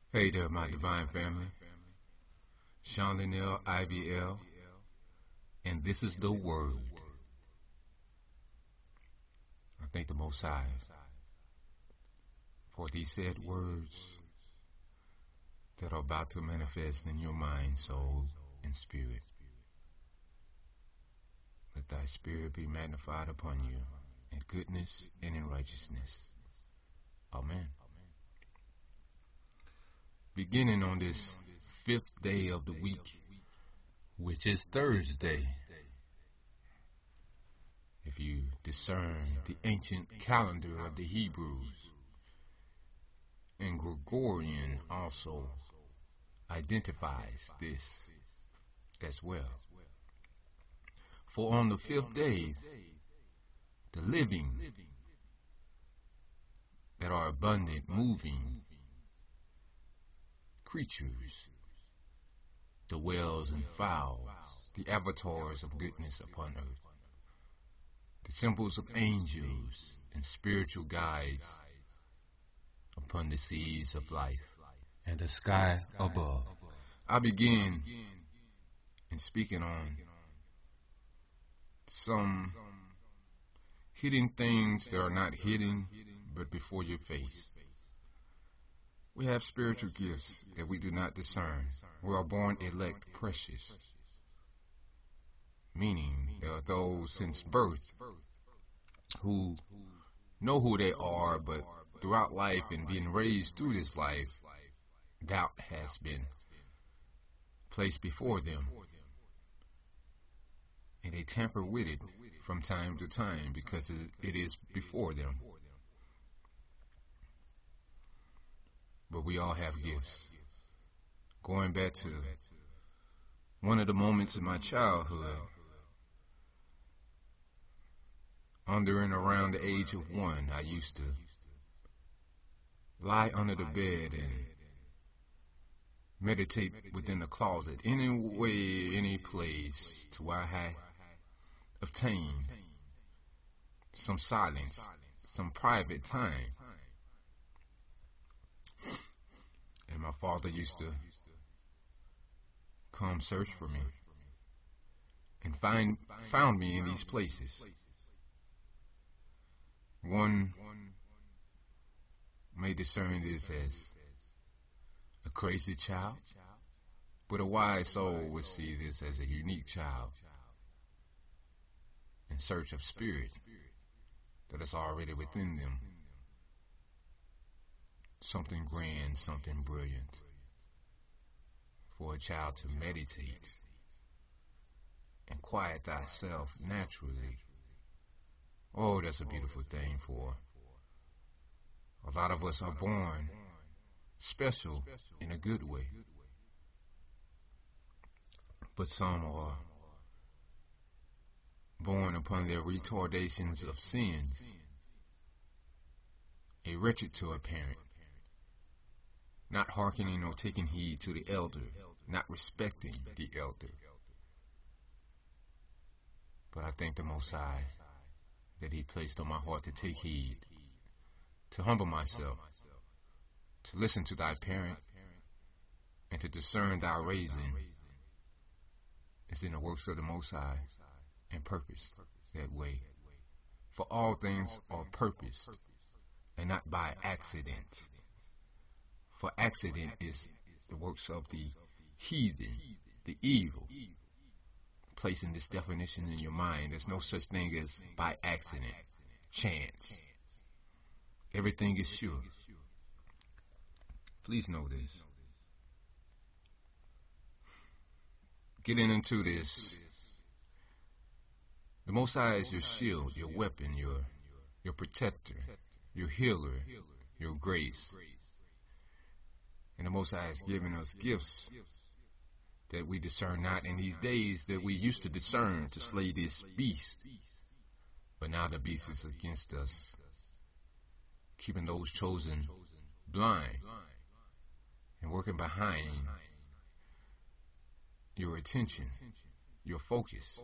Hey there, my divine family. Sean Linnell, IVL, and this is the Word. I thank the Most High for these said words that are about to manifest in your mind, soul, and spirit. Let thy spirit be magnified upon you in goodness and in righteousness. Amen. Beginning on this 5th day of the week, which is Thursday, if you discern the ancient calendar of the Hebrews, and Gregorian also identifies this as well. For on the 5th day, the living that are abundant, moving creatures, the whales and fowls, the avatars of goodness upon earth, the symbols of angels and spiritual guides upon the seas of life and the sky above. I begin in speaking on some hidden things that are not hidden but before your face. We have spiritual gifts that we do not discern. We are born elect precious, meaning there are those since birth who know who they are, but throughout life and being raised through this life, doubt has been placed before them. And they tamper with it from time to time because it is before them. But we all have gifts. Going back to one of the moments in my childhood, under and around the age of 1, I used to lie under the bed and meditate within the closet, any way, any place, to where I had obtained some silence, some private time. And my father used to come search for me and found me in these places. One may discern this as a crazy child, but a wise soul would see this as a unique child in search of spirit that is already within them. Something grand, something brilliant for a child to meditate and quiet thyself naturally. Oh, that's a beautiful thing. For a lot of us are born special in a good way, but some are born upon their retardations of sins, a wretched to a parent, not hearkening or taking heed to the elder, not respecting the elder. But I thank the Most High that He placed on my heart to take heed, to humble myself, to listen to thy parent, and to discern thy raising is in the works of the Most High and purposed that way. For all things are purposed and not by accident. For accident is the works of the heathen, the evil. Placing this definition in your mind, there's no such thing as by accident, chance. Everything is sure. Please know this. Getting into this, the Most High is your shield, your weapon, your protector, your healer, your grace. And the Most High has given us gifts that we discern not in these days that we used to discern to slay this beast. But now the beast is against us, keeping those chosen blind and working behind your attention, your focus,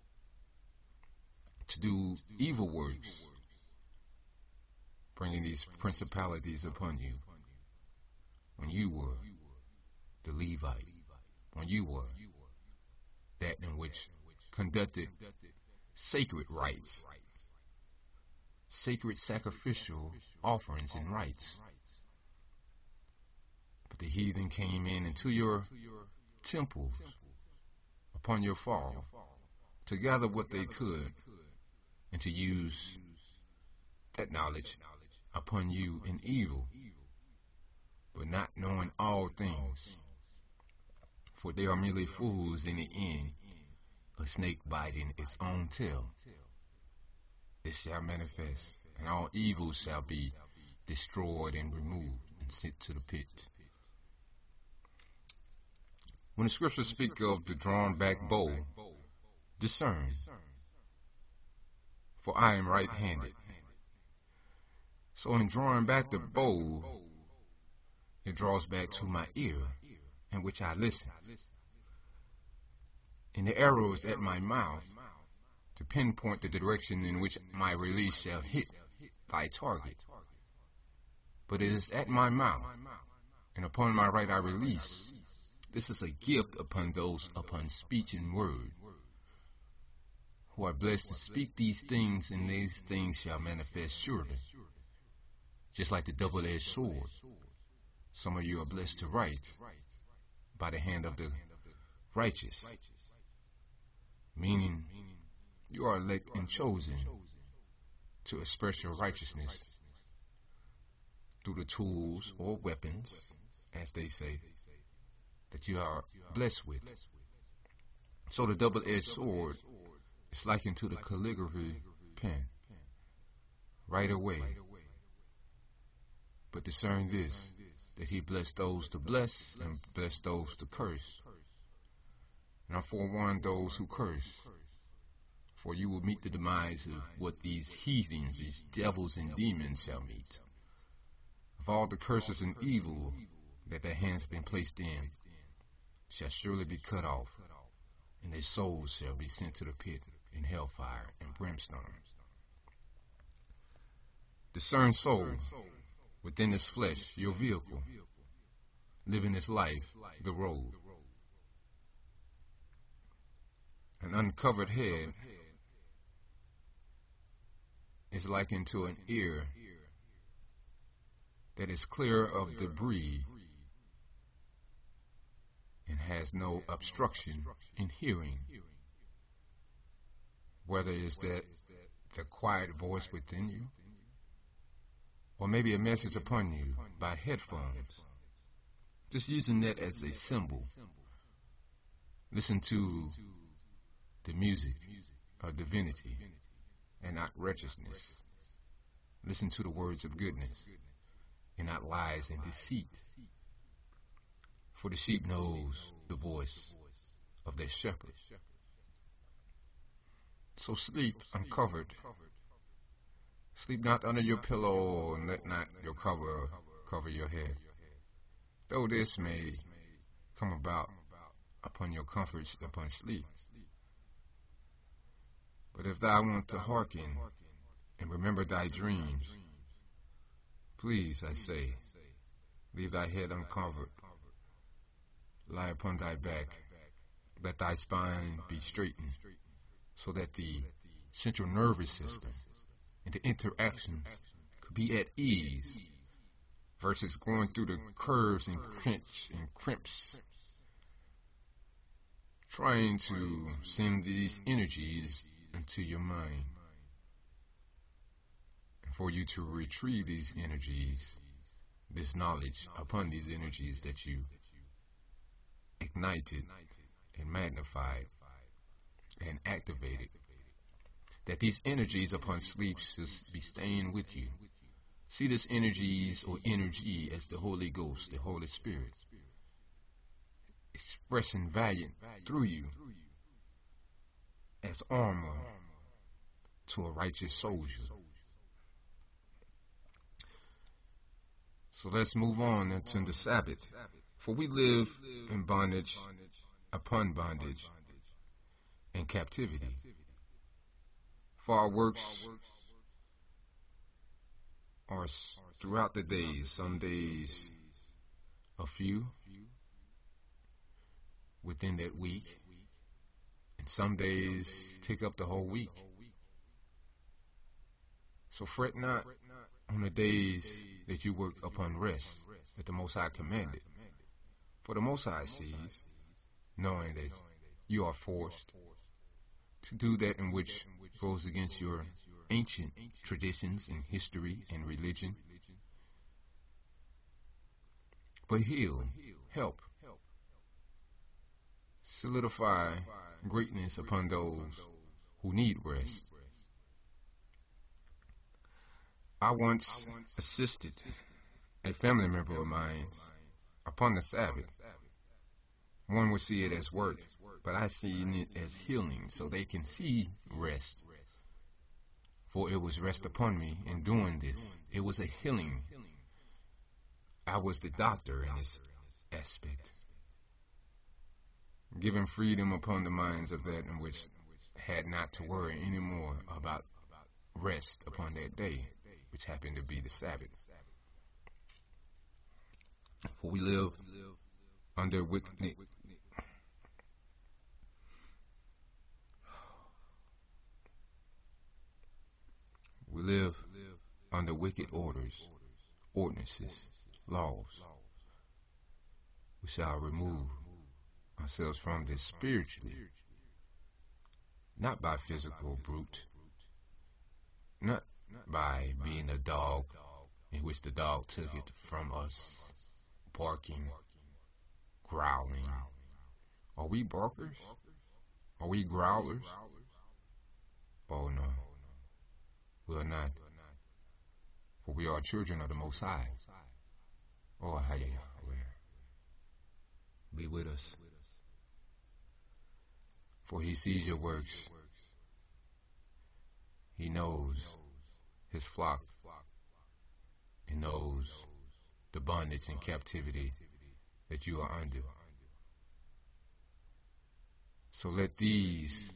to do evil works, bringing these principalities upon you. when you were the Levite, when you were that in which conducted sacred rites, sacred sacrificial offerings and rites. But the heathen came in into your temples upon your fall to gather what they could and to use that knowledge upon you in evil, but not knowing all things. For they are merely fools in the end, a snake biting its own tail. This shall manifest, and all evil shall be destroyed and removed and sent to the pit. When the scriptures speak of the drawn back bow, discern, for I am right-handed. So in drawing back the bow, it draws back to my ear, in which I listen. And the arrow is at my mouth to pinpoint the direction in which my release shall hit thy target. But it is at my mouth, and upon my right I release. This is a gift upon those upon speech and word, who are blessed to speak these things, and these things shall manifest surely. Just like the double-edged sword, some of you are blessed to write by the hand of the righteous, meaning you are elect and chosen to express your righteousness through the tools or weapons, as they say, that you are blessed with. So the double-edged sword is likened to the calligraphy pen. Write away. But discern this, that he blessed those to bless and blessed those to curse. And I forewarn those who curse, for you will meet the demise of what these heathens, these devils and demons shall meet. Of all the curses and evil that their hands have been placed in, shall surely be cut off, and their souls shall be sent to the pit in hellfire and brimstone. Discern soul within this flesh, your vehicle, living this life, the road. An uncovered head is likened to an ear that is clear of debris and has no obstruction in hearing, whether it's that the quiet voice within you, or maybe a message upon you by headphones. Just using that as a symbol. Listen to the music of divinity and not righteousness. Listen to the words of goodness and not lies and deceit. For the sheep knows the voice of their shepherd. So sleep uncovered. Sleep not under your pillow, and let not your cover your head. Though this may come about upon your comforts upon sleep. But if thou want to hearken and remember thy dreams, please, I say, leave thy head uncovered. Lie upon thy back. Let thy spine be straightened, so that the central nervous system and the interactions could be at ease, versus going through the curves and crimps, trying to send these energies into your mind. And for you to retrieve these energies, this knowledge upon these energies that you ignited and magnified and activated, that these energies upon sleep should be staying with you. See this energies or energy as the Holy Ghost, the Holy Spirit, expressing valiant through you as armor to a righteous soldier. So let's move on into the Sabbath. For we live in bondage upon bondage and captivity. For our works are throughout the days. Some days a few within that week, and some days take up the whole week. So fret not on the days that you work upon rest that the Most High commanded. For the Most High sees, knowing that you are forced to do that in which goes against your ancient traditions and history and religion. But heal, help, solidify greatness upon those who need rest. I once assisted a family member of mine upon the Sabbath. One would see it as work, but I see it as healing, so they can see rest. For it was rest upon me in doing this. It was a healing. I was the doctor in this aspect, giving freedom upon the minds of that in which had not to worry anymore about rest upon that day, which happened to be the Sabbath. For we live under wicked. We live under wicked ordinances, laws. We shall remove ourselves from this spiritually, not by physical brute, not by being a dog in which the dog took it from us, barking, growling. Are we barkers? Are we growlers? Oh no, we are not, for we are children of the Most High. Oh, hallelujah. Be with us, for he sees your works. He knows his flock. He knows the bondage and captivity that you are under. So let these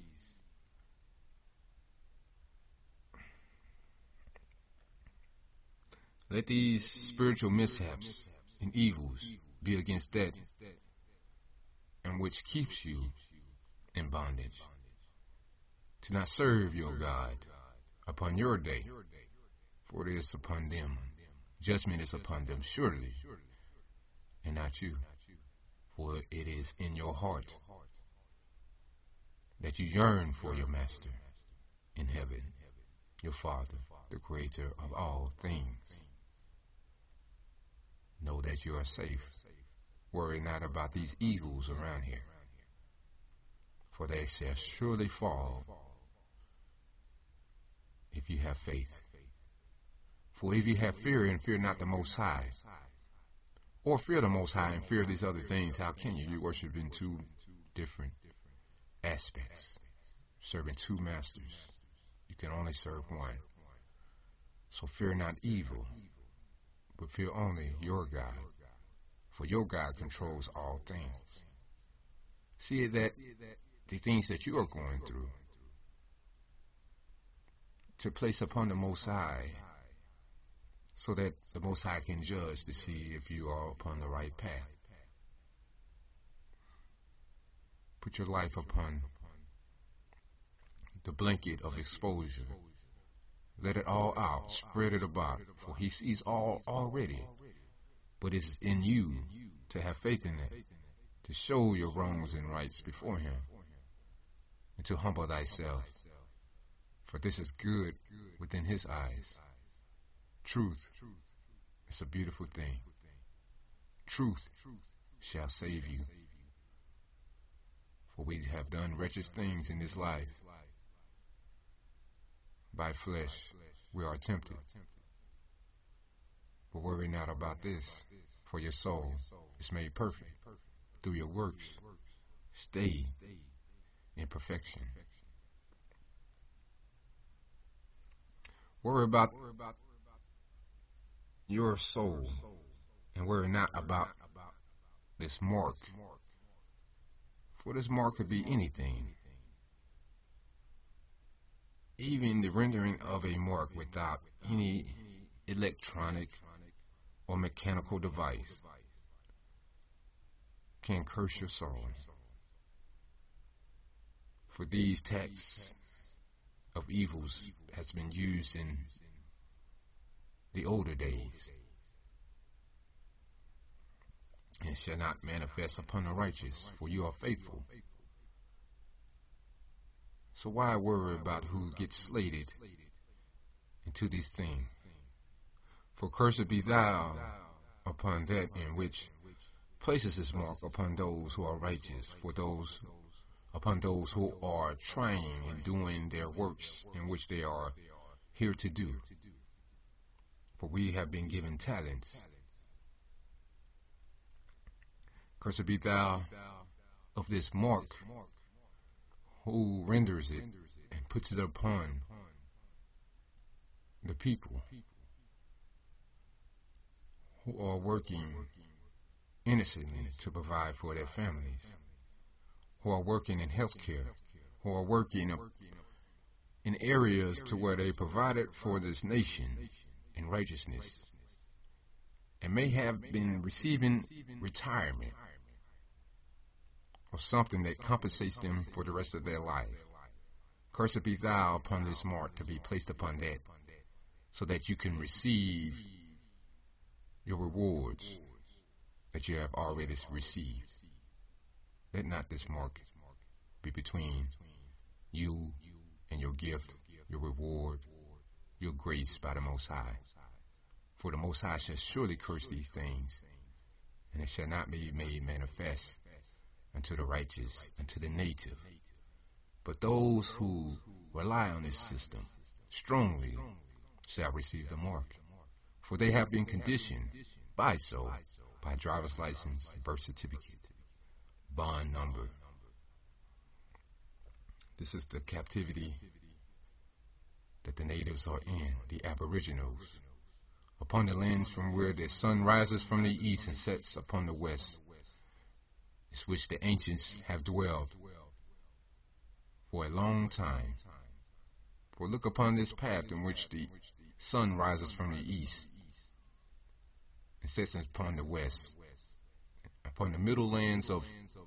spiritual mishaps and evils be against that and which keeps you in bondage, to not serve your God upon your day, for it is upon them. Judgment is upon them surely, and not you, for it is in your heart that you yearn for your Master in heaven, your Father, the Creator of all things. Know that you are safe. Worry not about these eagles around here, for they shall surely fall if you have faith. For if you have fear and fear not the Most High, or fear the Most High and fear these other things, how can you? You worship in two different aspects, serving two masters. You can only serve one. So fear not evil, but fear only your God, for your God controls all things. See that the things that you are going through, to place upon the Most High, so that the Most High can judge to see if you are upon the right path. Put your life upon the blanket of exposure. Let it all out, spread it about, for he sees all already. But it's in you to have faith in it, to show your wrongs and rights before him, and to humble thyself, for this is good within his eyes. Truth is a beautiful thing. Truth shall save you. For we have done wretched things in this life. By flesh we are tempted. But worry not about this, for your soul is made perfect through your works. Stay in perfection. Worry about your soul, and worry not about this mark, for this mark could be anything, even the rendering of a mark without any electronic or mechanical device. can curse your soul. For these texts of evils has been used in the older days, and shall not manifest upon the righteous, for you are faithful. So why worry about who gets slated into these things? For cursed be thou upon that in which places his mark upon those who are righteous, upon those who are trying and doing their works in which they are here to do. For we have been given talents. Cursed be thou of this mark, who renders it and puts it upon the people who are working innocently to provide for their families, who are working in healthcare, who are working in areas to where they provided for this nation in righteousness, and may have been receiving retirement or something that compensates them for the rest of their life. Cursed be thou upon this mark to be placed upon that, so that you can receive your rewards that you have already received. Let not this mark be between you and your gift, your reward, your grace by the Most High. For the Most High shall surely curse these things, and it shall not be made manifest unto the righteous, unto the native. But those who rely on this system strongly shall receive the mark, for they have been conditioned by driver's license, birth certificate, bond number. This is the captivity that the natives are in, the aboriginals, upon the lands from where the sun rises from the east and sets upon the west, is which the ancients have dwelled for a long time. For look upon this path in which the sun rises from the east and sets upon the west, upon the middle lands of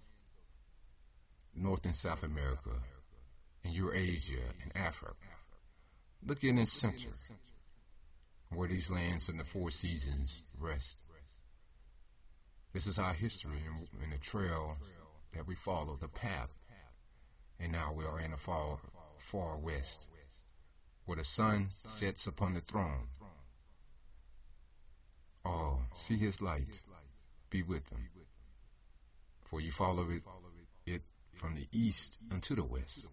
North and South America, and Eurasia and Africa. Look in the center, where these lands in the four seasons rest. This is our history and the trail that we follow, the path. And now we are in the far west, where the sun sets upon the throne. Oh, see his light, be with him. For you follow it from the east unto the west.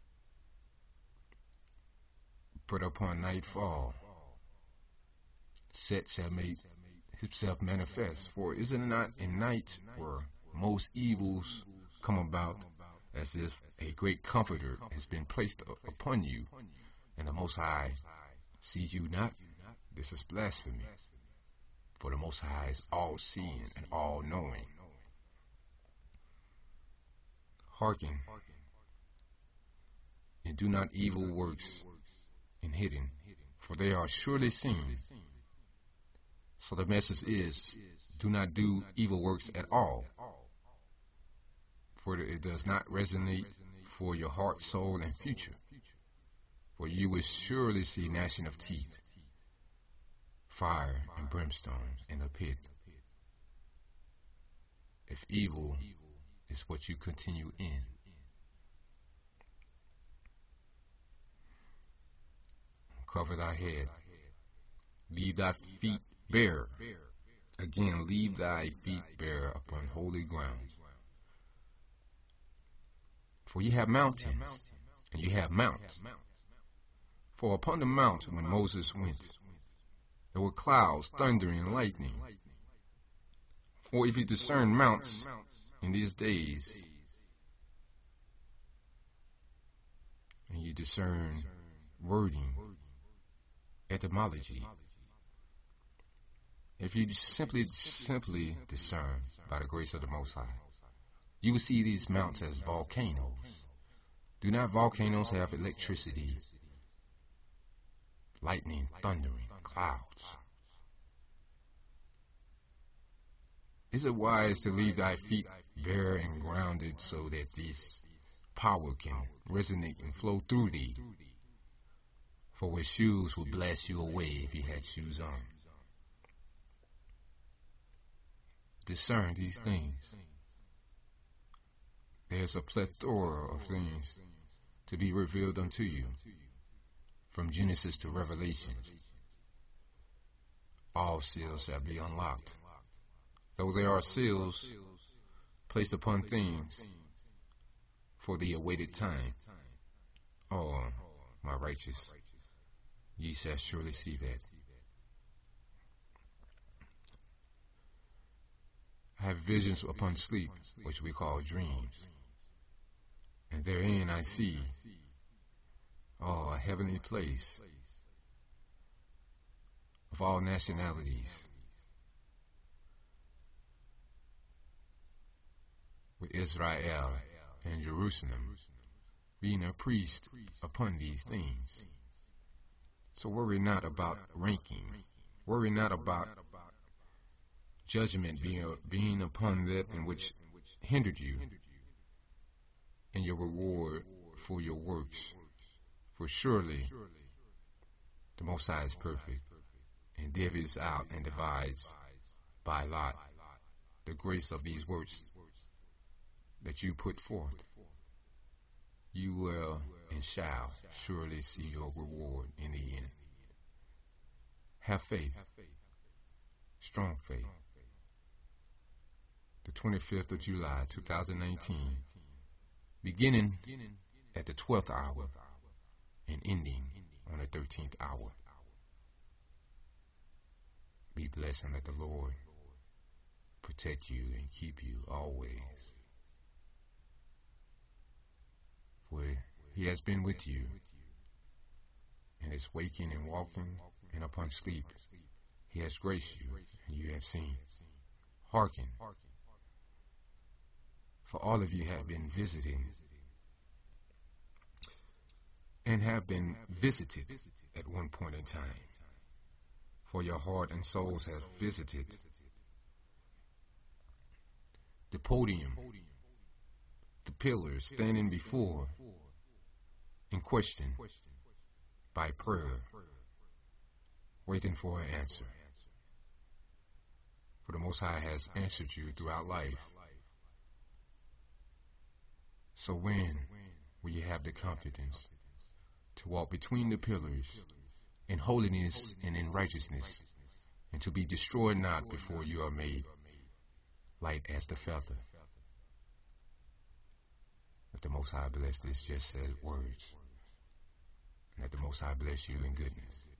But upon nightfall, Set shall make himself manifest. For is it not in night where most evils come about, as if a great comforter has been placed upon you, and the Most High sees you not? This is blasphemy. For the Most High is all-seeing and all-knowing. Hearken, and do not evil works in hidden, for they are surely seen. So the message is, do not do evil works at all, for it does not resonate for your heart, soul, and future. For you will surely see gnashing of teeth, fire and brimstone in the pit, if evil is what you continue in. Cover thy head, leave thy feet bare. Again, leave thy feet bare upon holy grounds. For ye have mountains, and ye have mounts. For upon the mount when Moses went, there were clouds, thundering, and lightning. For if you discern mounts in these days, and you discern wording, etymology, if you simply discern by the grace of the Most High, you will see these mounts as volcanoes. Do not volcanoes have electricity, lightning, thundering, clouds? Is it wise to leave thy feet bare and grounded so that this power can resonate and flow through thee? For with shoes would blast you away if you had shoes on. Discern these things. There's a plethora of things to be revealed unto you, from Genesis to Revelation. All seals shall be unlocked, though there are seals placed upon things for the awaited time. Oh, my righteous, ye shall surely see that. I have visions upon sleep, which we call dreams, and therein I see, a heavenly place of all nationalities, with Israel and Jerusalem being a priest upon these things. So worry not about ranking. Worry not about judgment being upon that in which hindered you, and your reward for your works. For surely the Most High is perfect, and divvies out and divides by lot the grace of these works that you put forth. You will and shall surely see your reward in the end. Have faith, strong faith. The 25th of July, 2019, beginning at the 12th hour and ending on the 13th hour. Be blessed and let the Lord protect you and keep you always. For he has been with you, and is waking and walking, and upon sleep he has graced you, and you have seen. Hearken, for all of you have been visiting and have been visited at one point in time. For your heart and souls have visited the podium, the pillars standing before in question by prayer, waiting for an answer. For the Most High has answered you throughout life. So when will you have the confidence to walk between the pillars in holiness and in righteousness, and to be destroyed not before you are made light as the feather? Let the Most High bless this just said words, and let the Most High bless you in goodness.